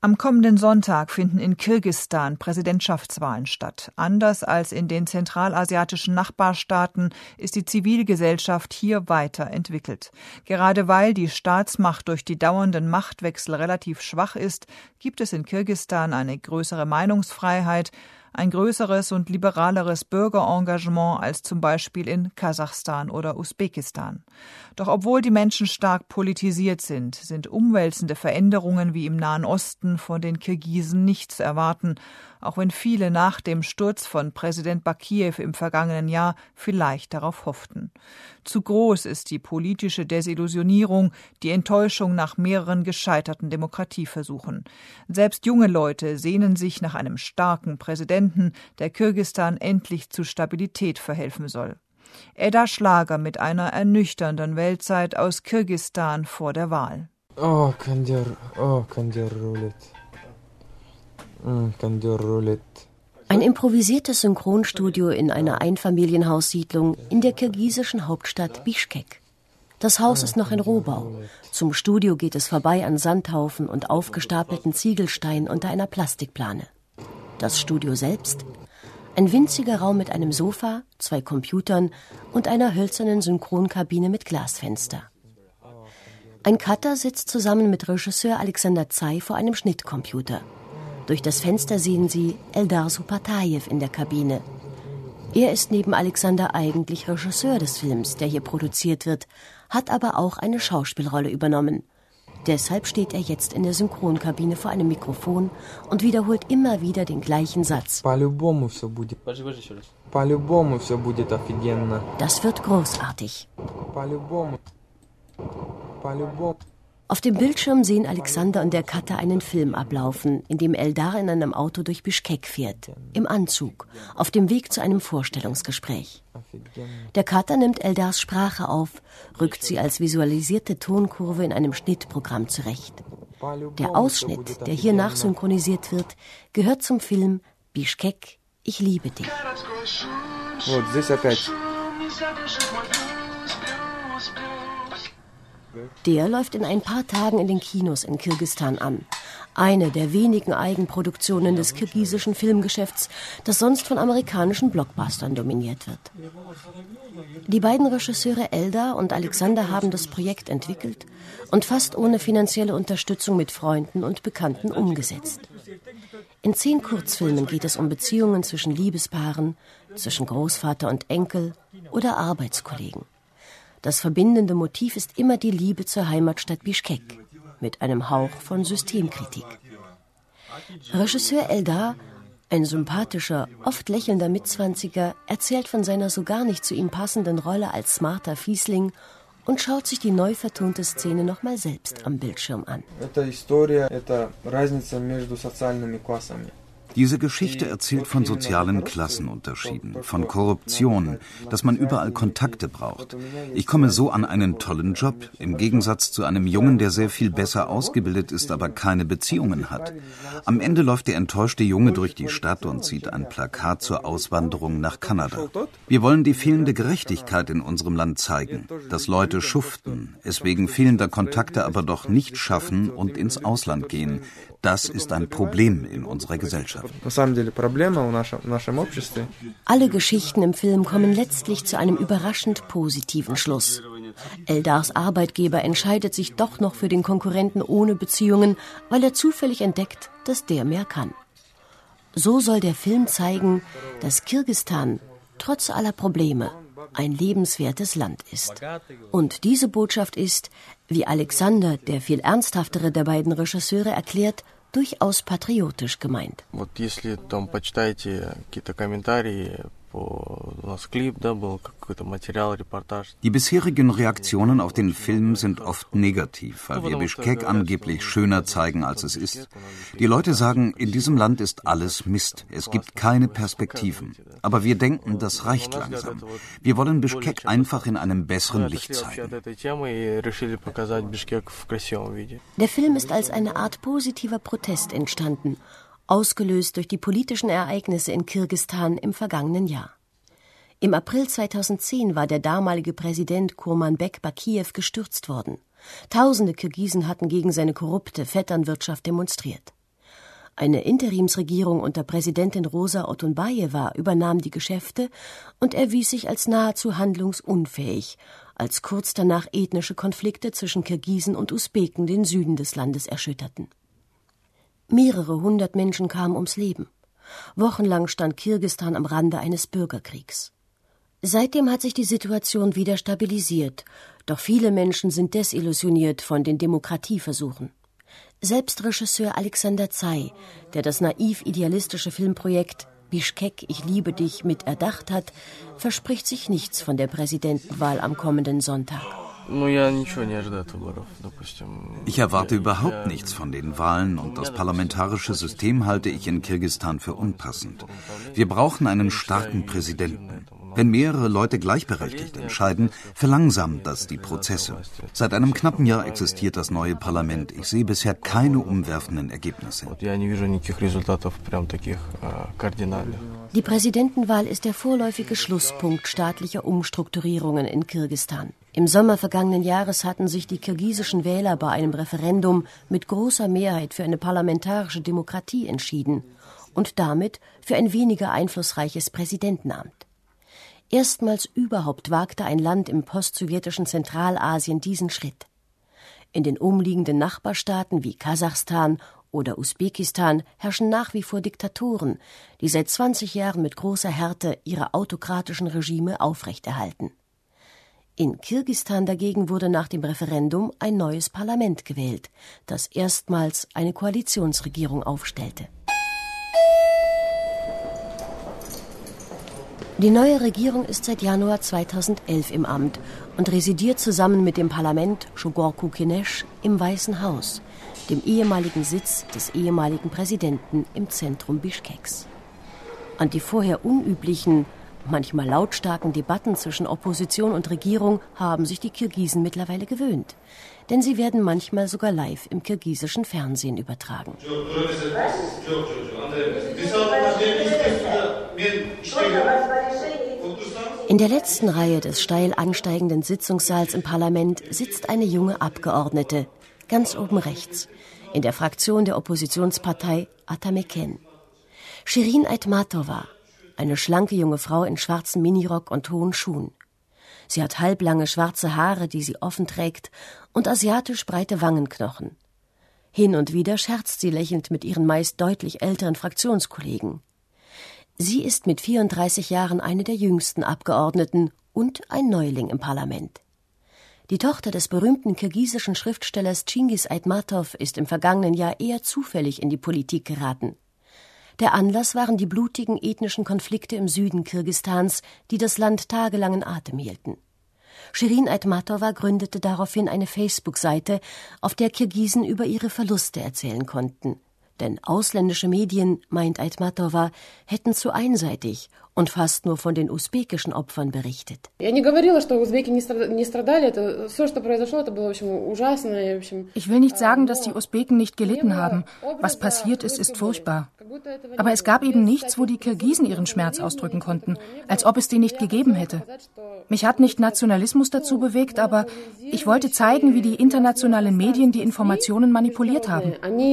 Am kommenden Sonntag finden in Kirgisistan Präsidentschaftswahlen statt. Anders als in den zentralasiatischen Nachbarstaaten ist die Zivilgesellschaft hier weiterentwickelt. Gerade weil die Staatsmacht durch die dauernden Machtwechsel relativ schwach ist, gibt es in Kirgisistan eine größere Meinungsfreiheit, ein größeres und liberaleres Bürgerengagement als zum Beispiel in Kasachstan oder Usbekistan. Doch obwohl die Menschen stark politisiert sind umwälzende Veränderungen wie im Nahen Osten von den Kirgisen nicht zu erwarten, auch wenn viele nach dem Sturz von Präsident Bakijew im vergangenen Jahr vielleicht darauf hofften. Zu groß ist die politische Desillusionierung, die Enttäuschung nach mehreren gescheiterten Demokratieversuchen. Selbst junge Leute sehnen sich nach einem starken Präsidenten, der Kirgisistan endlich zu Stabilität verhelfen soll. Edda Schlager mit einer ernüchternden Weltzeit aus Kirgisistan vor der Wahl. Ein improvisiertes Synchronstudio in einer Einfamilienhaussiedlung in der kirgisischen Hauptstadt Bischkek. Das Haus ist noch in Rohbau. Zum Studio geht es vorbei an Sandhaufen und aufgestapelten Ziegelsteinen unter einer Plastikplane. Das Studio selbst? Ein winziger Raum mit einem Sofa, 2 Computern und einer hölzernen Synchronkabine mit Glasfenster. Ein Cutter sitzt zusammen mit Regisseur Alexander Zay vor einem Schnittcomputer. Durch das Fenster sehen sie Eldar Supatajew in der Kabine. Er ist neben Alexander eigentlich Regisseur des Films, der hier produziert wird, hat aber auch eine Schauspielrolle übernommen. Deshalb steht er jetzt in der Synchronkabine vor einem Mikrofon und wiederholt immer wieder den gleichen Satz. Das wird großartig. Auf dem Bildschirm sehen Alexander und der Cutter einen Film ablaufen, in dem Eldar in einem Auto durch Bischkek fährt, im Anzug, auf dem Weg zu einem Vorstellungsgespräch. Der Cutter nimmt Eldars Sprache auf, rückt sie als visualisierte Tonkurve in einem Schnittprogramm zurecht. Der Ausschnitt, der hier nachsynchronisiert wird, gehört zum Film Bischkek, ich liebe dich. Der läuft in ein paar Tagen in den Kinos in Kirgisistan an. Eine der wenigen Eigenproduktionen des kirgisischen Filmgeschäfts, das sonst von amerikanischen Blockbustern dominiert wird. Die beiden Regisseure Eldar und Alexander haben das Projekt entwickelt und fast ohne finanzielle Unterstützung mit Freunden und Bekannten umgesetzt. In 10 Kurzfilmen geht es um Beziehungen zwischen Liebespaaren, zwischen Großvater und Enkel oder Arbeitskollegen. Das verbindende Motiv ist immer die Liebe zur Heimatstadt Bischkek, mit einem Hauch von Systemkritik. Regisseur Eldar, ein sympathischer, oft lächelnder Mitzwanziger, erzählt von seiner so gar nicht zu ihm passenden Rolle als smarter Fiesling und schaut sich die neu vertonte Szene nochmal selbst am Bildschirm an. Diese Geschichte erzählt von sozialen Klassenunterschieden, von Korruption, dass man überall Kontakte braucht. Ich komme so an einen tollen Job, im Gegensatz zu einem Jungen, der sehr viel besser ausgebildet ist, aber keine Beziehungen hat. Am Ende läuft der enttäuschte Junge durch die Stadt und sieht ein Plakat zur Auswanderung nach Kanada. Wir wollen die fehlende Gerechtigkeit in unserem Land zeigen, dass Leute schuften, es wegen fehlender Kontakte aber doch nicht schaffen und ins Ausland gehen. Das ist ein Problem in unserer Gesellschaft. Alle Geschichten im Film kommen letztlich zu einem überraschend positiven Schluss. Eldars Arbeitgeber entscheidet sich doch noch für den Konkurrenten ohne Beziehungen, weil er zufällig entdeckt, dass der mehr kann. So soll der Film zeigen, dass Kirgisistan trotz aller Probleme ein lebenswertes Land ist. Und diese Botschaft ist, wie Alexander, der viel ernsthaftere der beiden Regisseure, erklärt, durchaus patriotisch gemeint. Die bisherigen Reaktionen auf den Film sind oft negativ, weil wir Bischkek angeblich schöner zeigen, als es ist. Die Leute sagen, in diesem Land ist alles Mist, es gibt keine Perspektiven. Aber wir denken, das reicht langsam. Wir wollen Bischkek einfach in einem besseren Licht zeigen. Der Film ist als eine Art positiver Protest entstanden, ausgelöst durch die politischen Ereignisse in Kirgisistan im vergangenen Jahr. Im April 2010 war der damalige Präsident Kurmanbek Bakijew gestürzt worden. Tausende Kirgisen hatten gegen seine korrupte Vetternwirtschaft demonstriert. Eine Interimsregierung unter Präsidentin Rosa Otunbajewa übernahm die Geschäfte und erwies sich als nahezu handlungsunfähig, als kurz danach ethnische Konflikte zwischen Kirgisen und Usbeken den Süden des Landes erschütterten. Mehrere hundert Menschen kamen ums Leben. Wochenlang stand Kirgisistan am Rande eines Bürgerkriegs. Seitdem hat sich die Situation wieder stabilisiert, doch viele Menschen sind desillusioniert von den Demokratieversuchen. Selbst Regisseur Alexander Zay, der das naiv-idealistische Filmprojekt Bischkek, ich liebe dich mit erdacht hat, verspricht sich nichts von der Präsidentenwahl am kommenden Sonntag. Ich erwarte überhaupt nichts von den Wahlen und das parlamentarische System halte ich in Kirgisistan für unpassend. Wir brauchen einen starken Präsidenten. Wenn mehrere Leute gleichberechtigt entscheiden, verlangsamt das die Prozesse. Seit einem knappen Jahr existiert das neue Parlament. Ich sehe bisher keine umwerfenden Ergebnisse. Die Präsidentenwahl ist der vorläufige Schlusspunkt staatlicher Umstrukturierungen in Kirgisistan. Im Sommer vergangenen Jahres hatten sich die kirgisischen Wähler bei einem Referendum mit großer Mehrheit für eine parlamentarische Demokratie entschieden und damit für ein weniger einflussreiches Präsidentenamt. Erstmals überhaupt wagte ein Land im postsowjetischen Zentralasien diesen Schritt. In den umliegenden Nachbarstaaten wie Kasachstan oder Usbekistan herrschen nach wie vor Diktatoren, die seit 20 Jahren mit großer Härte ihre autokratischen Regime aufrechterhalten. In Kirgisistan dagegen wurde nach dem Referendum ein neues Parlament gewählt, das erstmals eine Koalitionsregierung aufstellte. Die neue Regierung ist seit Januar 2011 im Amt und residiert zusammen mit dem Parlament Shogorku-Kenesh im Weißen Haus, dem ehemaligen Sitz des ehemaligen Präsidenten im Zentrum Bischkeks. An die vorher unüblichen, manchmal lautstarken Debatten zwischen Opposition und Regierung haben sich die Kirgisen mittlerweile gewöhnt, denn sie werden manchmal sogar live im kirgisischen Fernsehen übertragen. In der letzten Reihe des steil ansteigenden Sitzungssaals im Parlament sitzt eine junge Abgeordnete, ganz oben rechts, in der Fraktion der Oppositionspartei Atameken. Shirin Aitmatova, eine schlanke junge Frau in schwarzem Minirock und hohen Schuhen. Sie hat halblange schwarze Haare, die sie offen trägt, und asiatisch breite Wangenknochen. Hin und wieder scherzt sie lächelnd mit ihren meist deutlich älteren Fraktionskollegen. Sie ist mit 34 Jahren eine der jüngsten Abgeordneten und ein Neuling im Parlament. Die Tochter des berühmten kirgisischen Schriftstellers Cengiz Aitmatov ist im vergangenen Jahr eher zufällig in die Politik geraten. Der Anlass waren die blutigen ethnischen Konflikte im Süden Kirgisistans, die das Land tagelang in Atem hielten. Shirin Aitmatova gründete daraufhin eine Facebook-Seite, auf der Kirgisen über ihre Verluste erzählen konnten. Denn ausländische Medien, meint Aitmatova, hätten zu einseitig und fast nur von den usbekischen Opfern berichtet. Ich will nicht sagen, dass die Usbeken nicht gelitten haben. Was passiert ist, ist furchtbar. Aber es gab eben nichts, wo die Kirgisen ihren Schmerz ausdrücken konnten, als ob es den nicht gegeben hätte. Mich hat nicht Nationalismus dazu bewegt, aber ich wollte zeigen, wie die internationalen Medien die Informationen manipuliert haben.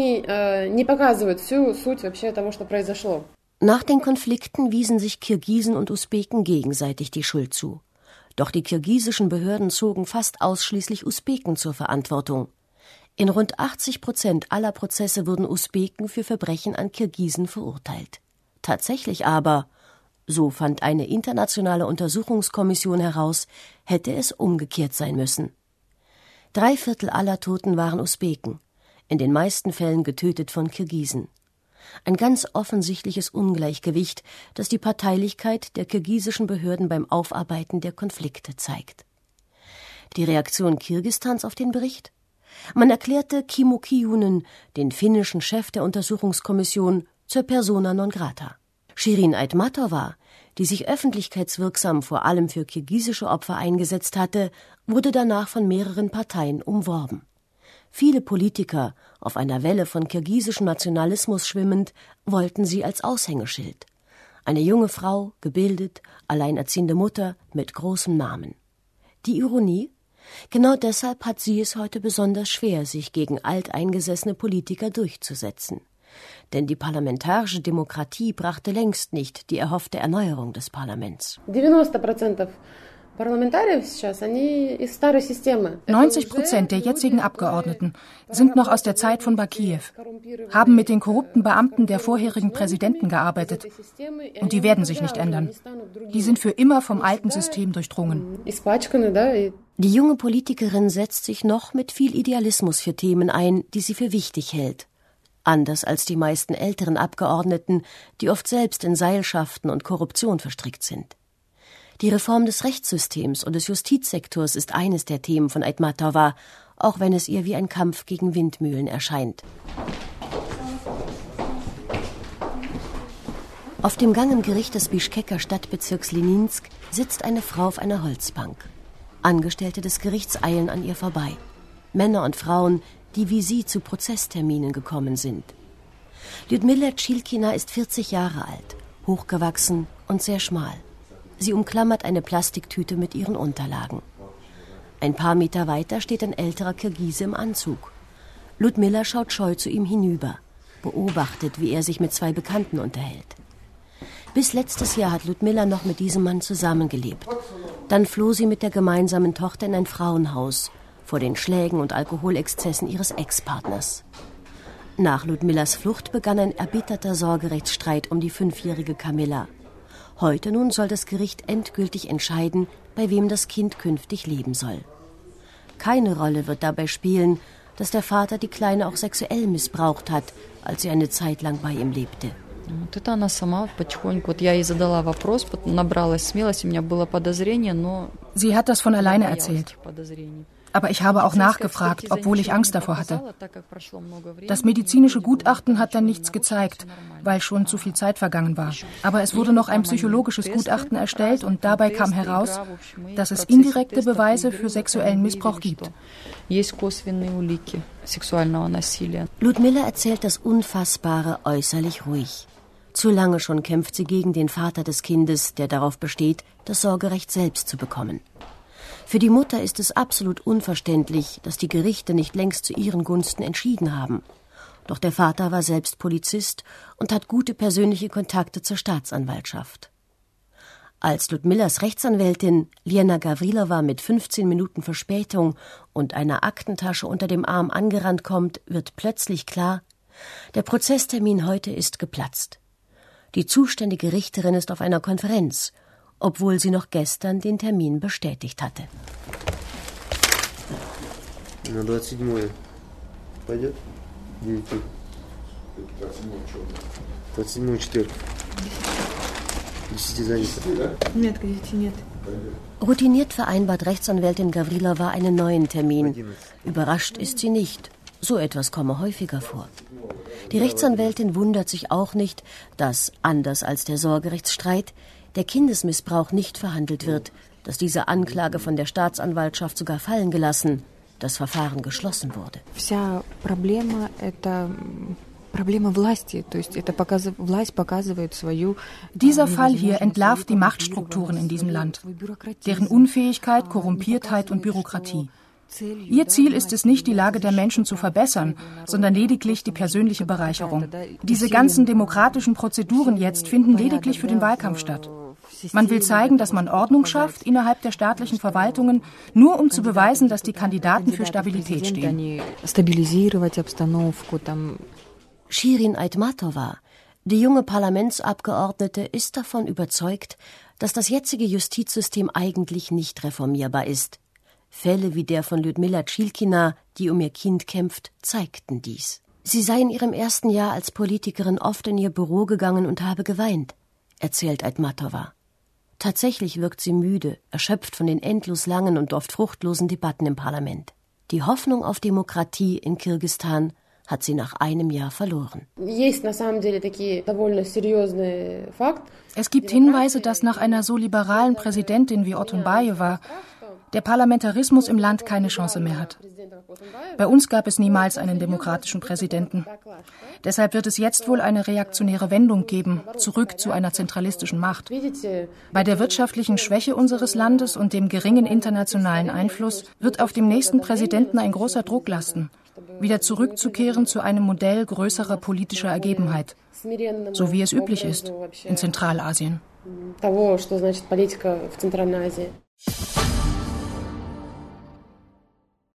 Nach den Konflikten wiesen sich Kirgisen und Usbeken gegenseitig die Schuld zu. Doch die kirgisischen Behörden zogen fast ausschließlich Usbeken zur Verantwortung. In rund 80% aller Prozesse wurden Usbeken für Verbrechen an Kirgisen verurteilt. Tatsächlich aber, so fand eine internationale Untersuchungskommission heraus, hätte es umgekehrt sein müssen. 3/4 aller Toten waren Usbeken, in den meisten Fällen getötet von Kirgisen. Ein ganz offensichtliches Ungleichgewicht, das die Parteilichkeit der kirgisischen Behörden beim Aufarbeiten der Konflikte zeigt. Die Reaktion Kirgisistans auf den Bericht? Man erklärte Kimmo Kiljunen, den finnischen Chef der Untersuchungskommission, zur persona non grata. Shirin Aitmatova, die sich öffentlichkeitswirksam vor allem für kirgisische Opfer eingesetzt hatte, wurde danach von mehreren Parteien umworben. Viele Politiker, auf einer Welle von kirgisischem Nationalismus schwimmend, wollten sie als Aushängeschild. Eine junge Frau, gebildet, alleinerziehende Mutter mit großem Namen. Die Ironie? Genau deshalb hat sie es heute besonders schwer, sich gegen alteingesessene Politiker durchzusetzen. Denn die parlamentarische Demokratie brachte längst nicht die erhoffte Erneuerung des Parlaments. 90% der jetzigen Abgeordneten sind noch aus der Zeit von Bakijew, haben mit den korrupten Beamten der vorherigen Präsidenten gearbeitet. Und die werden sich nicht ändern. Die sind für immer vom alten System durchdrungen. Die junge Politikerin setzt sich noch mit viel Idealismus für Themen ein, die sie für wichtig hält. Anders als die meisten älteren Abgeordneten, die oft selbst in Seilschaften und Korruption verstrickt sind. Die Reform des Rechtssystems und des Justizsektors ist eines der Themen von Aitmatova, auch wenn es ihr wie ein Kampf gegen Windmühlen erscheint. Auf dem Gang im Gericht des Bischkeker Stadtbezirks Leninsk sitzt eine Frau auf einer Holzbank. Angestellte des Gerichts eilen an ihr vorbei. Männer und Frauen, die wie sie zu Prozessterminen gekommen sind. Ljudmila Tschilkina ist 40 Jahre alt, hochgewachsen und sehr schmal. Sie umklammert eine Plastiktüte mit ihren Unterlagen. Ein paar Meter weiter steht ein älterer Kirgise im Anzug. Ljudmila schaut scheu zu ihm hinüber, beobachtet, wie er sich mit 2 Bekannten unterhält. Bis letztes Jahr hat Ljudmila noch mit diesem Mann zusammengelebt. Dann floh sie mit der gemeinsamen Tochter in ein Frauenhaus vor den Schlägen und Alkoholexzessen ihres Ex-Partners. Nach Ljudmilas Flucht begann ein erbitterter Sorgerechtsstreit um die 5-jährige Kamilla. Heute nun soll das Gericht endgültig entscheiden, bei wem das Kind künftig leben soll. Keine Rolle wird dabei spielen, dass der Vater die Kleine auch sexuell missbraucht hat, als sie eine Zeit lang bei ihm lebte. Sie hat das von alleine erzählt. Aber ich habe auch nachgefragt, obwohl ich Angst davor hatte. Das medizinische Gutachten hat dann nichts gezeigt, weil schon zu viel Zeit vergangen war. Aber es wurde noch ein psychologisches Gutachten erstellt und dabei kam heraus, dass es indirekte Beweise für sexuellen Missbrauch gibt. Ljudmila erzählt das Unfassbare äußerlich ruhig. Zu lange schon kämpft sie gegen den Vater des Kindes, der darauf besteht, das Sorgerecht selbst zu bekommen. Für die Mutter ist es absolut unverständlich, dass die Gerichte nicht längst zu ihren Gunsten entschieden haben. Doch der Vater war selbst Polizist und hat gute persönliche Kontakte zur Staatsanwaltschaft. Als Ljudmilas Rechtsanwältin Liena Gavrilova mit 15 Minuten Verspätung und einer Aktentasche unter dem Arm angerannt kommt, wird plötzlich klar, der Prozesstermin heute ist geplatzt. Die zuständige Richterin ist auf einer Konferenz, obwohl sie noch gestern den Termin bestätigt hatte. На 27-е. Пойдет? 27-й четверг. 10 занято. Нет, к 10 нет. Routiniert vereinbart Rechtsanwältin Gavrilova einen neuen Termin. Überrascht ist sie nicht. So etwas komme häufiger vor. Die Rechtsanwältin wundert sich auch nicht, dass, anders als der Sorgerechtsstreit, der Kindesmissbrauch nicht verhandelt wird, dass diese Anklage von der Staatsanwaltschaft sogar fallen gelassen, das Verfahren geschlossen wurde. Dieser Fall hier entlarvt die Machtstrukturen in diesem Land, deren Unfähigkeit, Korrumpiertheit und Bürokratie. Ihr Ziel ist es nicht, die Lage der Menschen zu verbessern, sondern lediglich die persönliche Bereicherung. Diese ganzen demokratischen Prozeduren jetzt finden lediglich für den Wahlkampf statt. Man will zeigen, dass man Ordnung schafft innerhalb der staatlichen Verwaltungen, nur um zu beweisen, dass die Kandidaten für Stabilität stehen. Shirin Aitmatova, die junge Parlamentsabgeordnete, ist davon überzeugt, dass das jetzige Justizsystem eigentlich nicht reformierbar ist. Fälle wie der von Ljudmila Tschilkina, die um ihr Kind kämpft, zeigten dies. Sie sei in ihrem ersten Jahr als Politikerin oft in ihr Büro gegangen und habe geweint, erzählt Aitmatova. Tatsächlich wirkt sie müde, erschöpft von den endlos langen und oft fruchtlosen Debatten im Parlament. Die Hoffnung auf Demokratie in Kirgisistan hat sie nach einem Jahr verloren. Es gibt Hinweise, dass nach einer so liberalen Präsidentin wie Otunbajewa der Parlamentarismus im Land keine Chance mehr hat. Bei uns gab es niemals einen demokratischen Präsidenten. Deshalb wird es jetzt wohl eine reaktionäre Wendung geben, zurück zu einer zentralistischen Macht. Bei der wirtschaftlichen Schwäche unseres Landes und dem geringen internationalen Einfluss wird auf dem nächsten Präsidenten ein großer Druck lasten. wieder zurückzukehren zu einem Modell größerer politischer Ergebenheit, so wie es üblich ist in Zentralasien. Того, что значит политика в Центральной Азии.